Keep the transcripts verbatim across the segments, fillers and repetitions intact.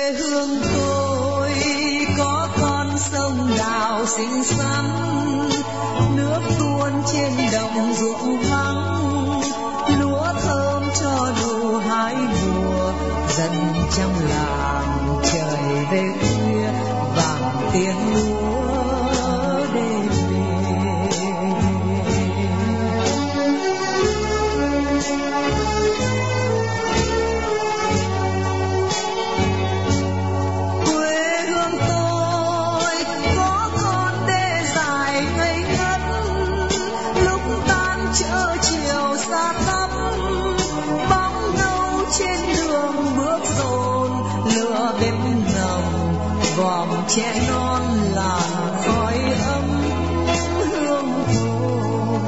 Quê hương tôi có con sông đào xinh xắn, nước tuôn trên đồng ruộng vắng, lúa thơm cho đủ hai mùa. Dân trong làng trời về khuya vàng tiếng lúa đêm về. Quê hương tôi có con đê dài ngây ngất, lúc tan chợ chiều xa tấp, bóng nâu trên đường bước dồn, lửa bếp nồng vòm trẻ non làn khói ấm hương hồn.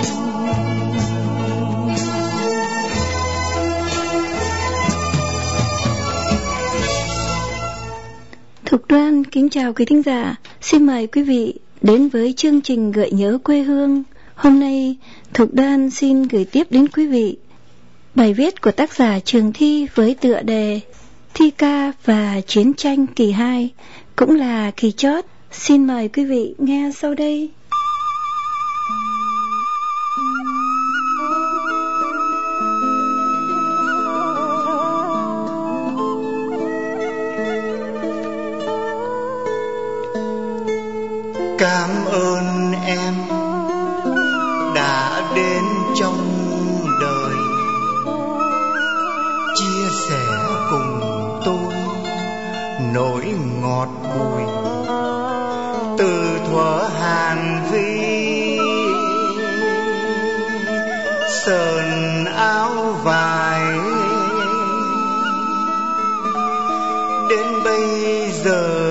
Thục Đoan kính chào quý thính giả, xin mời quý vị đến với chương trình Gợi nhớ quê hương. Hôm nay Thục Đoan xin gửi tiếp đến quý vị bài viết của tác giả Trường Thi với tựa đề Thi ca và chiến tranh kỳ hai, cũng là kỳ chót. Xin mời quý vị nghe sau đây. Cảm ơn em đã đến trong đời, chia sẻ cùng tôi nỗi ngọt bùi từ thuở Hàn Vi. Sờn áo vải đến bây giờ,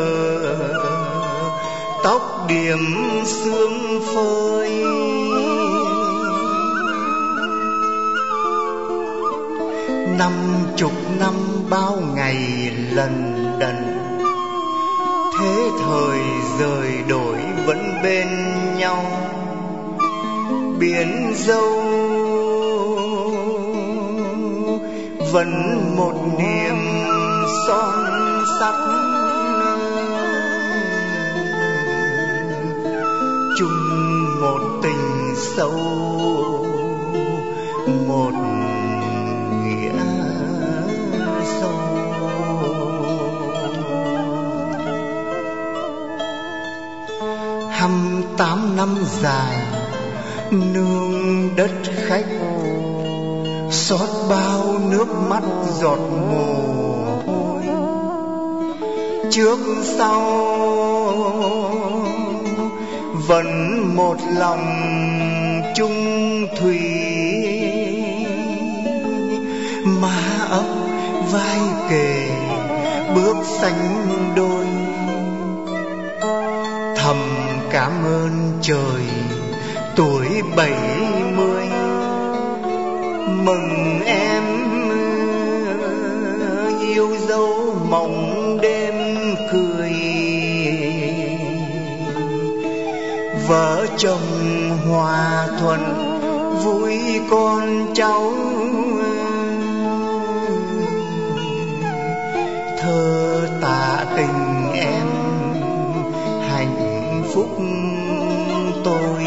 tóc điểm sương phơi. Năm chục năm bao ngày lần đần, thế thời rời đổi vẫn bên nhau. Biển dâu vẫn một niềm son sắc, chung một tình sâu, một nghĩa sâu. Hăm tám năm dài nương đất khách, xót bao nước mắt giọt mồ hôi. Trước sau vẫn một lòng chung thủy, má ấp vai kề bước sánh đôi. Thầm cảm ơn trời tuổi bảy mươi, mừng em yêu dấu mộng đêm cười. Vợ chồng hòa thuận vui con cháu, thơ tạ tình em hạnh phúc tôi.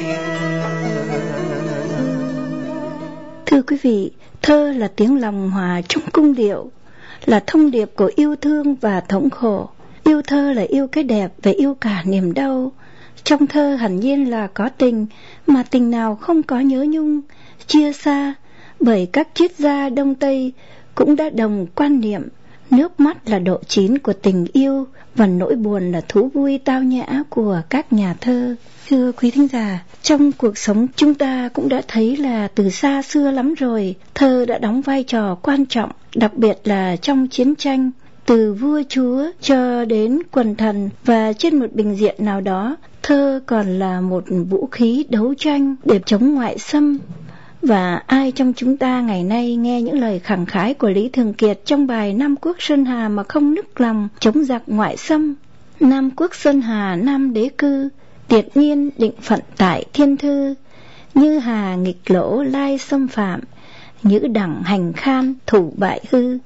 Thưa quý vị, thơ là tiếng lòng hòa trong cung điệu, là thông điệp của yêu thương và thống khổ. Yêu thơ là yêu cái đẹp và yêu cả niềm đau. Trong thơ hẳn nhiên là có tình, mà tình nào không có nhớ nhung, chia xa, bởi các triết gia Đông Tây cũng đã đồng quan niệm nước mắt là độ chín của tình yêu và nỗi buồn là thú vui tao nhã của các nhà thơ. Thưa quý thính giả, trong cuộc sống chúng ta cũng đã thấy là từ xa xưa lắm rồi, thơ đã đóng vai trò quan trọng, đặc biệt là trong chiến tranh. Từ vua chúa cho đến quần thần, và trên một bình diện nào đó, thơ còn là một vũ khí đấu tranh để chống ngoại xâm. Và ai trong chúng ta ngày nay nghe những lời khẳng khái của Lý Thường Kiệt trong bài Nam Quốc Sơn Hà mà không nức lòng chống giặc ngoại xâm? Nam Quốc Sơn Hà Nam đế cư, tiệt nhiên định phận tại thiên thư. Như hà nghịch lỗ lai xâm phạm, nhữ đẳng hành khan thủ bại hư.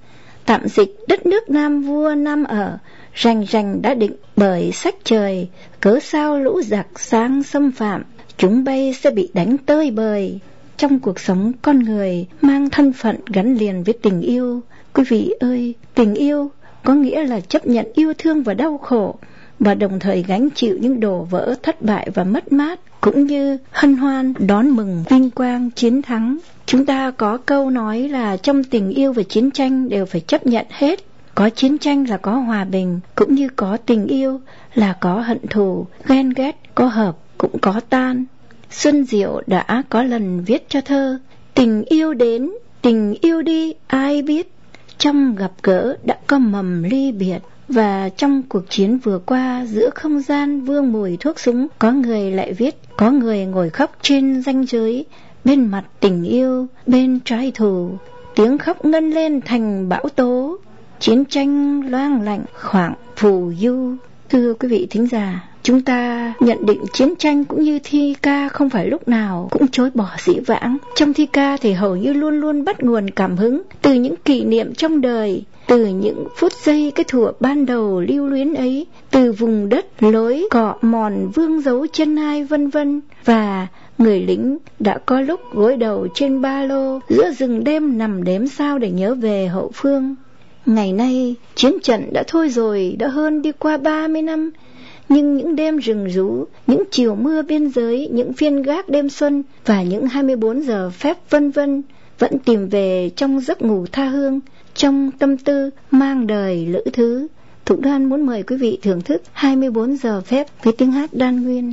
tạm dịch đất nước Nam vua Nam ở, rành rành đã định bởi sách trời, cớ sao lũ giặc sang xâm phạm, chúng bay sẽ bị đánh tơi bời. Trong cuộc sống con người mang thân phận gắn liền với tình yêu. Quý vị ơi, tình yêu có nghĩa là chấp nhận yêu thương và đau khổ, và đồng thời gánh chịu những đổ vỡ, thất bại và mất mát, cũng như hân hoan đón mừng vinh quang chiến thắng. Chúng ta có câu nói là trong tình yêu và chiến tranh đều phải chấp nhận hết. Có chiến tranh là có hòa bình, cũng như có tình yêu là có hận thù, ghen ghét, có hợp cũng có tan. Xuân Diệu đã có lần viết cho thơ: tình yêu đến, tình yêu đi, ai biết, trong gặp gỡ đã có mầm ly biệt. Và trong cuộc chiến vừa qua, giữa không gian vương mùi thuốc súng, có người lại viết: có người ngồi khóc trên ranh giới, bên mặt tình yêu, bên trái thù, tiếng khóc ngân lên thành bão tố, chiến tranh loang lạnh khoảng phù du. Thưa quý vị thính giả, chúng ta nhận định chiến tranh cũng như thi ca không phải lúc nào cũng chối bỏ dĩ vãng. Trong thi ca thì hầu như luôn luôn bắt nguồn cảm hứng từ những kỷ niệm trong đời, từ những phút giây cái thuở ban đầu lưu luyến ấy, từ vùng đất lối cọ mòn vương dấu chân ai vân vân. Và người lính đã có lúc gối đầu trên ba lô, giữa rừng đêm nằm đếm sao để nhớ về hậu phương. Ngày nay chiến trận đã thôi rồi, đã hơn đi qua ba mươi năm, nhưng những đêm rừng rú, những chiều mưa biên giới, những phiên gác đêm xuân và những hai mươi bốn giờ phép vân vân vẫn tìm về trong giấc ngủ tha hương, trong tâm tư mang đời lữ thứ. Thục Đoan muốn mời quý vị thưởng thức hai mươi bốn giờ phép với tiếng hát Đan Nguyên.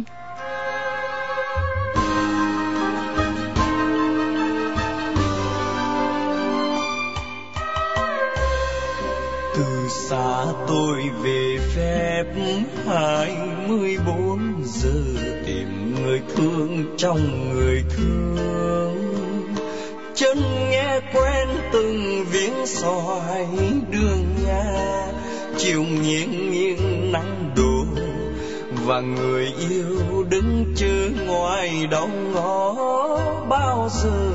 Từ xa tôi về phép hai mươi bốn giờ, tìm người thương trong người thương. Chân nghe quen từng viếng soi đường nhà, chiều nghiêng nghiêng nắng đổ, và người yêu đứng chờ ngoài đông ngõ bao giờ.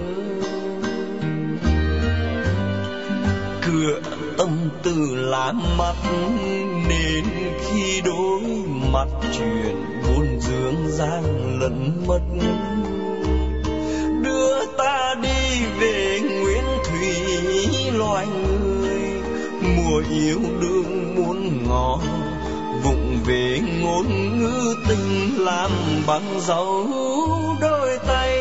Cửa tâm tư làm mắt, nên khi đối mặt chuyện buồn dương gian lẫn mất. Đưa ta đi về Nguyễn Thủy loài người, mùa yêu đương muôn ngõ, vụng về ngôn ngữ tình làm bằng dấu đôi tay.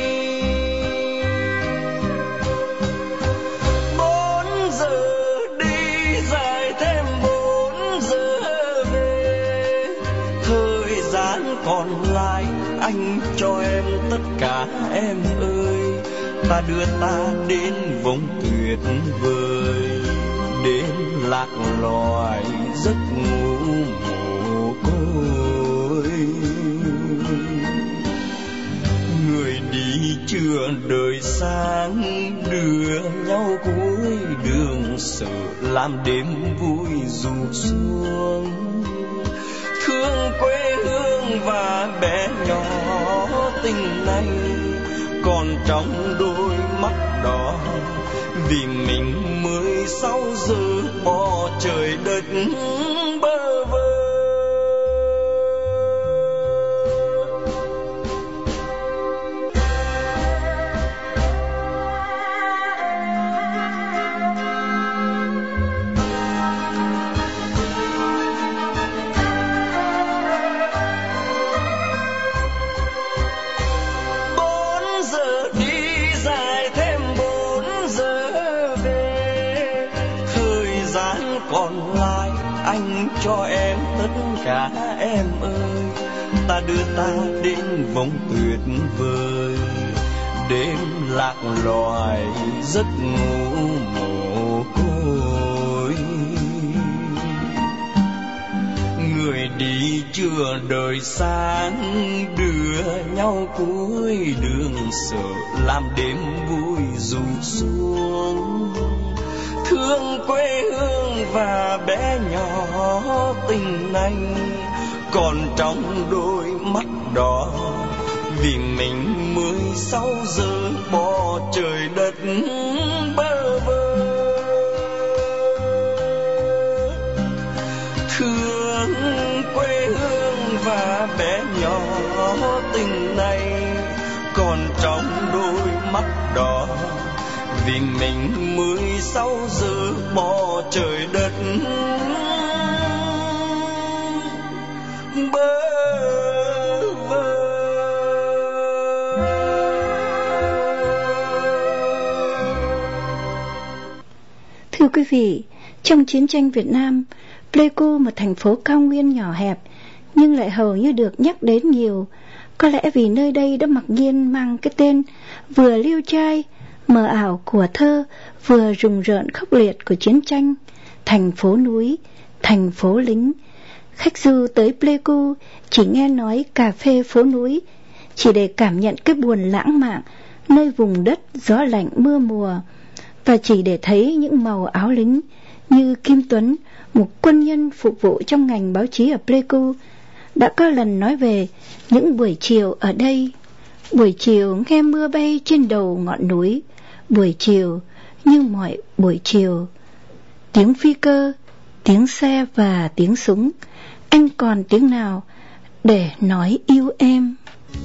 Bốn giờ đi dài thêm bốn giờ về, thời gian còn lại anh cho em tất cả em ơi. Ta đưa ta đến vùng tuyệt vời, đến lạc loài giấc ngủ mồ côi. Người đi chưa đời sáng, đưa nhau cuối đường, sợ làm đêm vui ru xuống. Thương quê hương và bé nhỏ tình này, còn trong đôi mắt đó, vì mình mười sáu giờ bỏ trời đất bơ vơ. Cho em tất cả em ơi, ta đưa ta đến vòng tuyệt vời, đêm lạc loài giấc ngủ mồ côi. Người đi chưa đời sáng, đưa nhau cuối đường, sợ làm đêm vui ru xuống. Thương quê hương và bé nhỏ tình anh, còn trong đôi mắt đó, vì mình mười sáu giờ bỏ trời đất bơ vơ. thương quê hương và bé nhỏ tình này còn trong đôi mắt đỏ, vì mình mười sáu giờ bỏ trời đất bơ vơ. Thưa quý vị, trong chiến tranh Việt Nam, Pleiku, một thành phố cao nguyên nhỏ hẹp nhưng lại hầu như được nhắc đến nhiều, có lẽ vì nơi đây đã mặc nhiên mang cái tên vừa liêu trai mờ ảo của thơ, vừa rùng rợn khốc liệt của chiến tranh. Thành phố núi, thành phố lính. Khách du tới Pleiku chỉ nghe nói cà phê phố núi, chỉ để cảm nhận cái buồn lãng mạn nơi vùng đất gió lạnh mưa mùa, và chỉ để thấy những màu áo lính như Kim Tuấn, một quân nhân phục vụ trong ngành báo chí ở Pleiku, đã có lần nói về những buổi chiều ở đây. Buổi chiều nghe mưa bay trên đầu ngọn núi, buổi chiều như mọi buổi chiều. Tiếng phi cơ, tiếng xe và tiếng súng, anh còn tiếng nào để nói yêu em?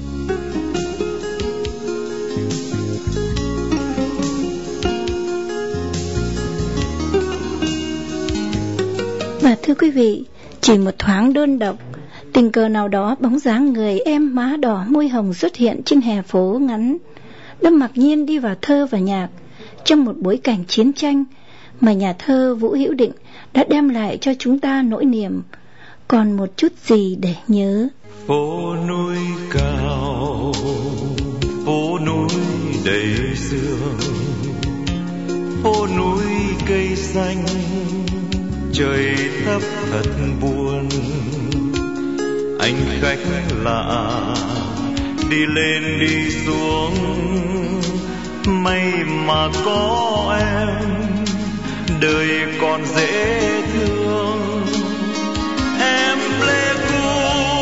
Và thưa quý vị, chỉ một thoáng đơn độc, tình cờ nào đó bóng dáng người em má đỏ môi hồng xuất hiện trên hè phố ngắn, đã mặc nhiên đi vào thơ và nhạc trong một bối cảnh chiến tranh mà nhà thơ Vũ Hữu Định đã đem lại cho chúng ta nỗi niềm còn một chút gì để nhớ. Phố núi cao, phố núi đầy sương, phố núi cây xanh, trời thấp thật buồn. Anh khách lạ đi lên đi xuống, may mà có em, đời còn dễ thương. Em Pleiku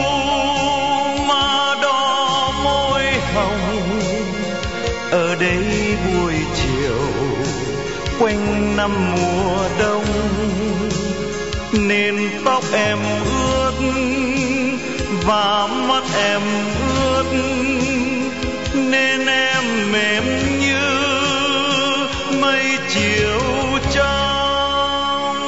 má đỏ môi hồng, ở đây buổi chiều quanh năm mùa đông, nên tóc em ướt và mắt em ướt, nên em mềm như mây chiều trong.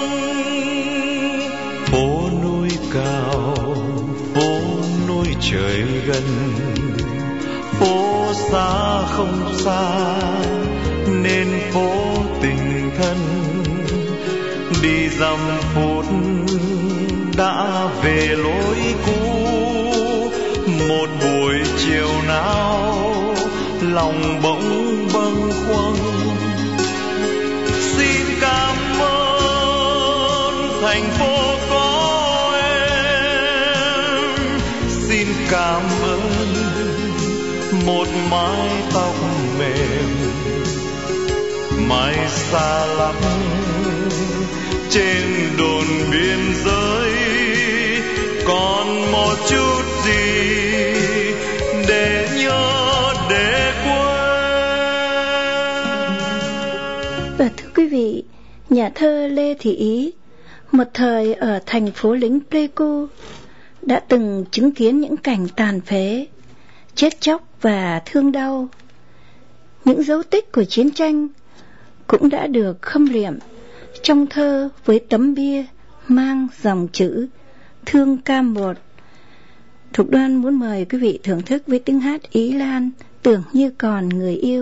Phố núi cao, phố núi trời gần, phố xa không xa nên phố tình thân. Đi dăm phút đã về lối cũ, một buổi chiều nào lòng bỗng bâng khuâng. Xin cảm ơn thành phố có em, xin cảm ơn một mái tóc mềm, mái xa lắm trên đồn biên giới, còn một chút gì để nhớ để quên. Và thưa quý vị, nhà thơ Lê Thị Ý, một thời ở thành phố lính Pleiku, đã từng chứng kiến những cảnh tàn phế, chết chóc và thương đau. Những dấu tích của chiến tranh cũng đã được khâm liệm trong thơ với tấm bia mang dòng chữ Thương Cam Một. Thục Đoan muốn mời quý vị thưởng thức với tiếng hát Ý Lan Tưởng Như Còn Người Yêu.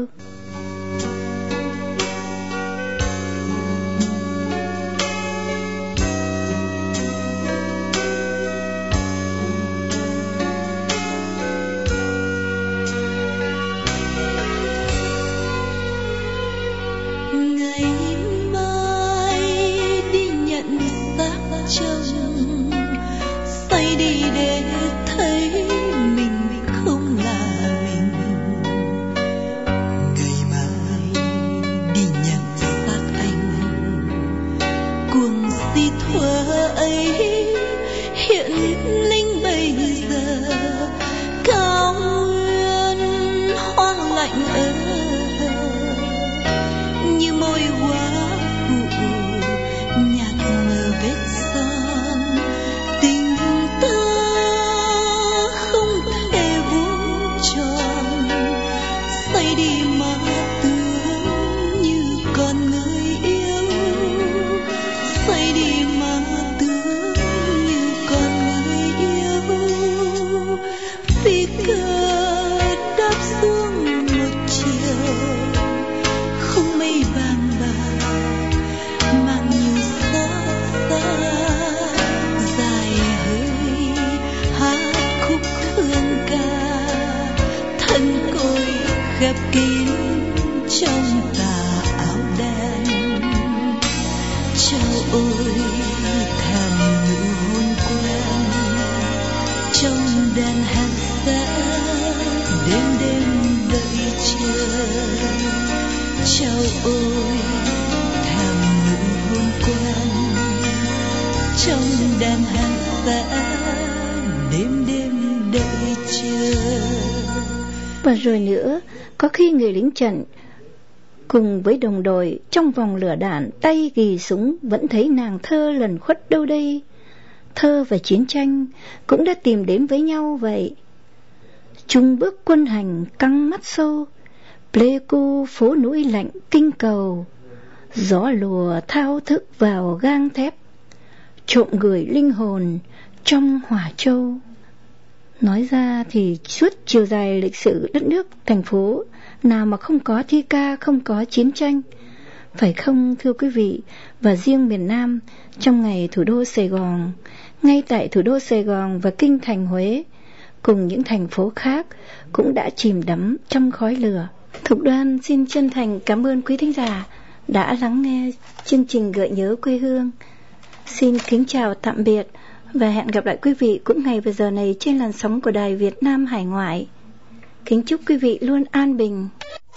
Như môi quá vụ nhạt mờ vết gió. kín trong tà áo đen. Châu ơi thầm nụ hôn quen trong đèn hát vẽ đêm đêm đợi chờ. Châu ơi thầm nụ hôn quen trong đèn hát vẽ đêm đêm đợi chờ. Và rồi nữa, có khi người lính trận cùng với đồng đội trong vòng lửa đạn, tay ghì súng, vẫn thấy nàng thơ lẩn khuất đâu đây. Thơ và chiến tranh cũng đã tìm đến với nhau vậy. Chung bước quân hành căng mắt sâu, Pleiku phố núi lạnh kinh cầu, gió lùa thao thức vào gang thép, trộm gửi linh hồn trong hỏa châu. Nói ra thì suốt chiều dài lịch sử đất nước, thành phố, nào mà không có thi ca, không có chiến tranh, phải không thưa quý vị? Và riêng miền Nam, trong ngày thủ đô Sài Gòn, ngay tại thủ đô Sài Gòn và kinh thành Huế, cùng những thành phố khác cũng đã chìm đắm trong khói lửa. Thục Đoan xin chân thành cảm ơn quý thính giả đã lắng nghe chương trình Gợi nhớ quê hương. Xin kính chào tạm biệt và hẹn gặp lại quý vị cũng ngày và giờ này trên làn sóng của Đài Việt Nam Hải Ngoại. Kính chúc quý vị luôn an bình.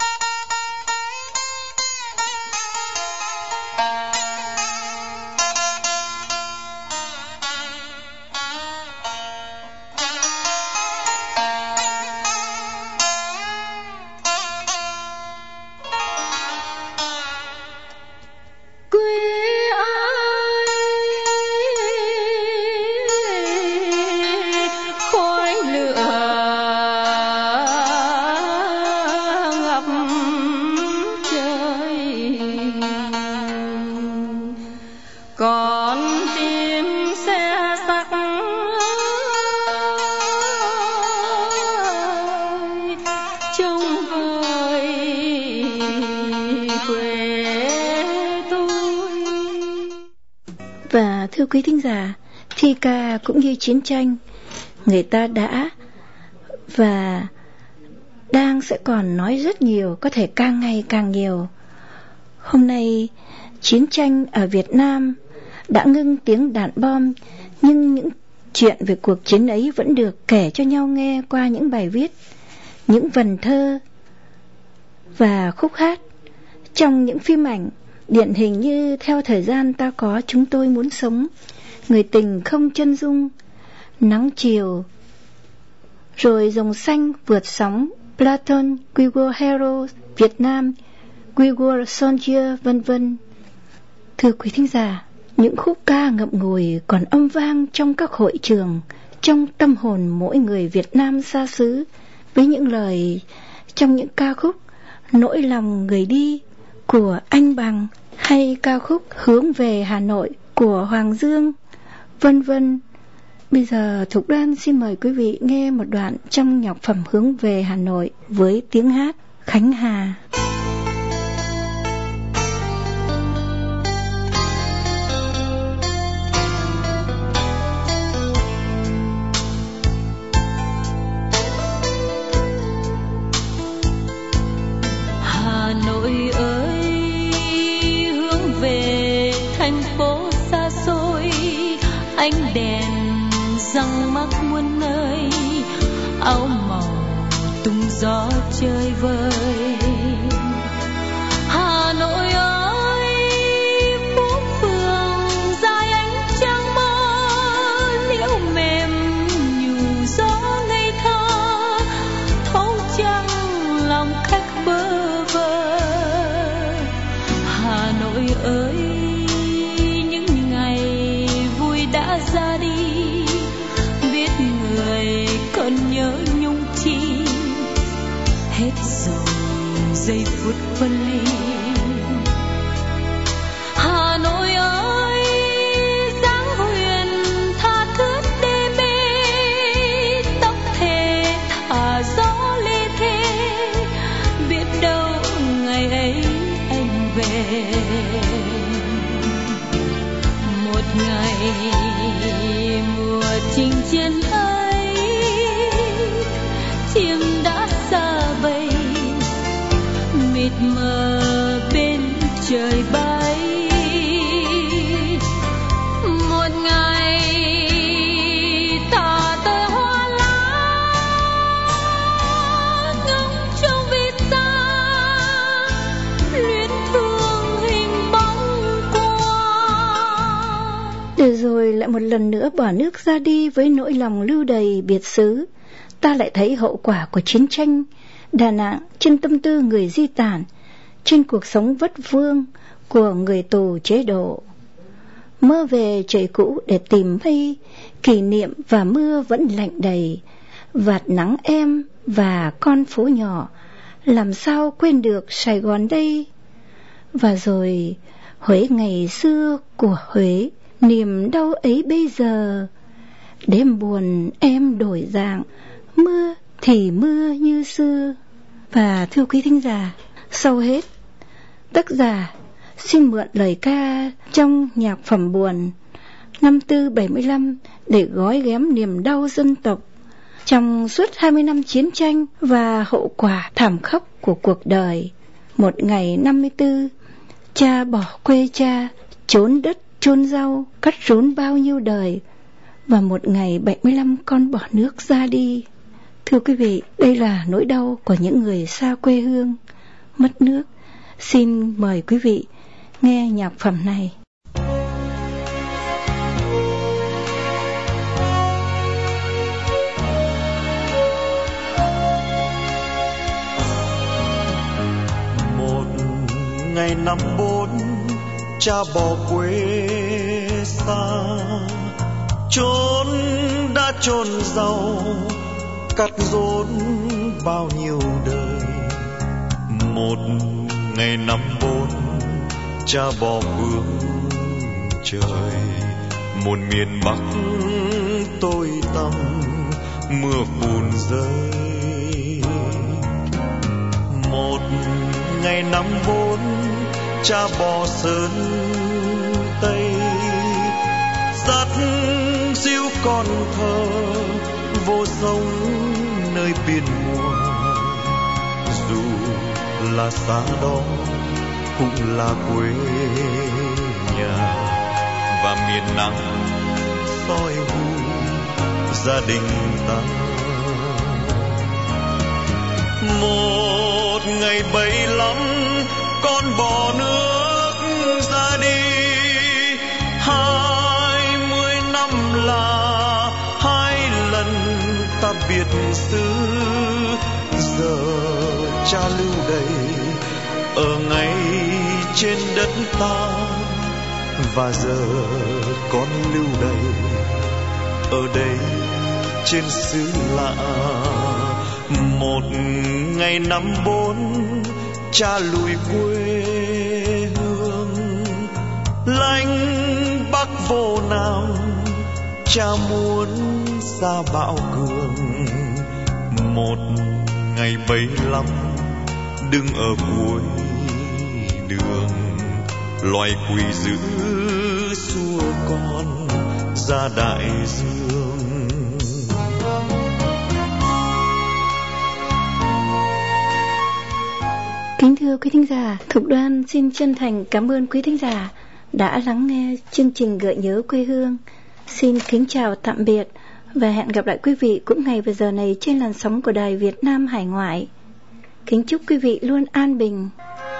Và thưa quý thính giả, thi ca cũng như chiến tranh, người ta đã và đang sẽ còn nói rất nhiều, có thể càng ngày càng nhiều. Hôm nay, chiến tranh ở Việt Nam đã ngưng tiếng đạn bom, nhưng những chuyện về cuộc chiến ấy vẫn được kể cho nhau nghe qua những bài viết, những vần thơ và khúc hát, trong những phim ảnh điển hình như Theo thời gian ta có chúng tôi muốn sống, Người tình không chân dung, Nắng chiều, rồi Rồng xanh vượt sóng, Platon, We Were Heroes, Việt Nam, We Were Soldier, vân vân. Thưa quý thính giả, những khúc ca ngậm ngùi còn âm vang trong các hội trường, trong tâm hồn mỗi người Việt Nam xa xứ, với những lời trong những ca khúc Nỗi lòng người đi của Anh Bằng, hay ca khúc Hướng về Hà Nội của Hoàng Dương, vân vân. Bây giờ Thục Đoan xin mời quý vị nghe một đoạn trong nhạc phẩm Hướng về Hà Nội với tiếng hát Khánh Hà. Hà Nội ơi, hướng về thành phố xa xôi, ánh đèn răng mắc muôn nơi, áo màu tung gió chơi vơi. Hà Nội ơi, phố phường dài ánh trăng mơ, liễu mềm nhủ gió ngây thơ, thấu trăng lòng khách bơ vơ. Hà Nội ơi, những ngày vui đã ra đi, biết người còn nhớ nhung chi, hết rồi giây phút phân ly. Hà Nội ơi, dáng huyền tha thướt đê mê, tóc thề thả gió lê thê, biết đâu ngày ấy anh về. Một ngày mùa chinh chiến ấy, chim đã xa bay, mịt mờ bên trời bay. Một ngày thả tôi hoa lá ngóng trong vì xa, luyến thương hình bóng qua. Để rồi lại một lần nữa bỏ nước ra đi với nỗi lòng lưu đầy biệt xứ. Ta lại thấy hậu quả của chiến tranh đà nặng trên tâm tư người di tản, trên cuộc sống vất vương của người tù chế độ. Mơ về trời cũ để tìm mây, kỷ niệm và mưa vẫn lạnh đầy, vạt nắng em và con phố nhỏ, làm sao quên được Sài Gòn đây. Và rồi Huế ngày xưa của Huế, niềm đau ấy bây giờ. Đêm buồn em đổi dạng, mưa thì mưa như xưa. Và thưa quý thính giả, sau hết, tác giả xin mượn lời ca trong nhạc phẩm buồn năm tư bảy mươi lăm để gói ghém niềm đau dân tộc trong suốt hai mươi năm chiến tranh và hậu quả thảm khốc của cuộc đời. Một ngày năm mươi tư, cha bỏ quê cha, trốn đất chôn rau, cắt rốn bao nhiêu đời. Và một ngày bảy mươi lăm con bỏ nước ra đi. Thưa quý vị, đây là nỗi đau của những người xa quê hương, mất nước. Xin mời quý vị nghe nhạc phẩm này. Một ngày năm bốn, cha bỏ quê xa, chốn đã chôn rau, cắt rốn bao nhiêu đời. Một ngày năm bốn, cha bỏ phương trời, một miền Bắc tối tăm, mưa phùn rơi. Một ngày năm bốn, cha bỏ sơn Tây, dắt diêu con thơ vô sông nơi biển mùa. Dù là xa đó cũng là quê nhà, và miền nắng soi vui gia đình ta. Một ngày bảy lắm con bỏ nước ra đi, hai mươi năm là hai lần ta biệt xứ. Giờ cha lưu đầy ở ngay trên đất ta, và giờ con lưu đầy ở đây trên xứ lạ. Một ngày năm bốn, cha lùi quê hương, lánh Bắc vô Nam, cha muốn ra bão cường. Một ngày bảy lăm, đứng ở cuối đường, loài quỷ dữ xua con ra đại dương. Kính thưa quý thính giả, Thục Đoan xin chân thành cảm ơn quý thính giả đã lắng nghe chương trình Gợi nhớ quê hương. Xin kính chào tạm biệt và hẹn gặp lại quý vị cũng ngày và giờ này trên làn sóng của Đài Việt Nam Hải Ngoại. Kính chúc quý vị luôn an bình.